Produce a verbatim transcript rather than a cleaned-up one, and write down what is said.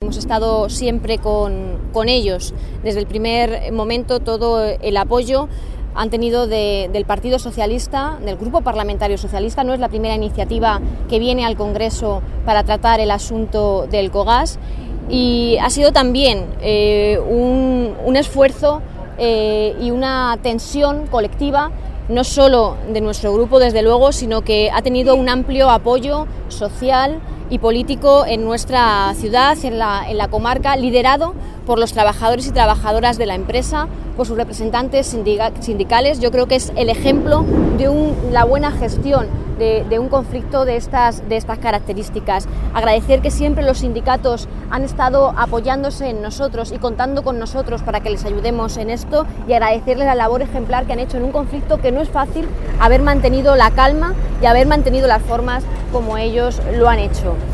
hemos estado siempre con, con ellos. Desde el primer momento todo el apoyo han tenido de, del Partido Socialista, del Grupo Parlamentario Socialista. No es la primera iniciativa que viene al Congreso para tratar el asunto del Ecogas, y ha sido también eh, un, un esfuerzo eh, y una tensión colectiva, no solo de nuestro grupo, desde luego, sino que ha tenido un amplio apoyo social y político en nuestra ciudad, en la, en la comarca, liderado por los trabajadores y trabajadoras de la empresa, por sus representantes sindicales. Yo creo que es el ejemplo de un, la buena gestión de, de un conflicto de estas, de estas características. Agradecer que siempre los sindicatos han estado apoyándose en nosotros y contando con nosotros para que les ayudemos en esto, y agradecerles la labor ejemplar que han hecho en un conflicto que no es fácil, haber mantenido la calma y haber mantenido las formas como ellos lo han hecho.